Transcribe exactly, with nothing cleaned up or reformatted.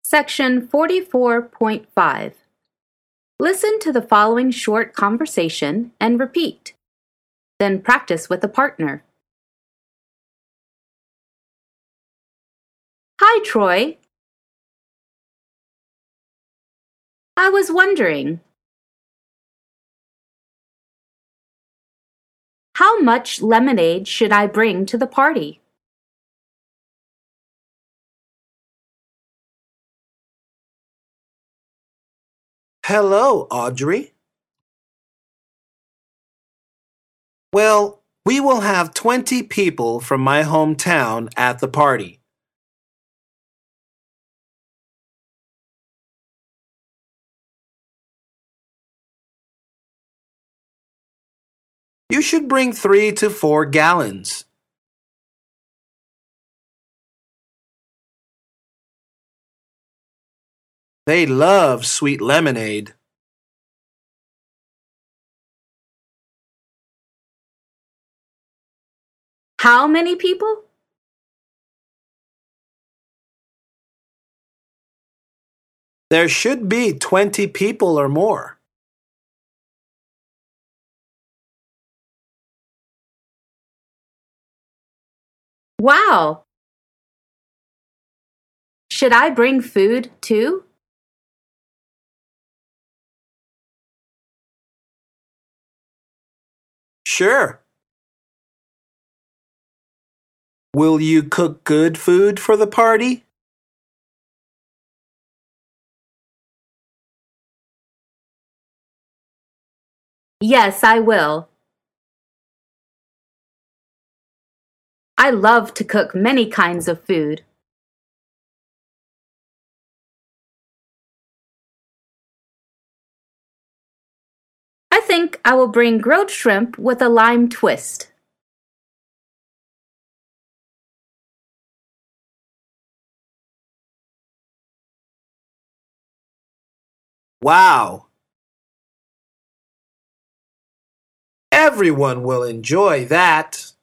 Section forty-four point five. Listen to the following short conversation and repeat. Then practice with a partner. Hi, Troy. I was wondering, how much lemonade should I bring to the party? Hello, Audrey. Well, we will have twenty people from my hometown at the party. You should bring three to four gallons. They love sweet lemonade. How many people? There should be twenty people or more. Wow! Should I bring food too? Sure. Will you cook good food for the party? Yes, I will. I love to cook many kinds of food. I think I will bring grilled shrimp with a lime twist. Wow! Everyone will enjoy that.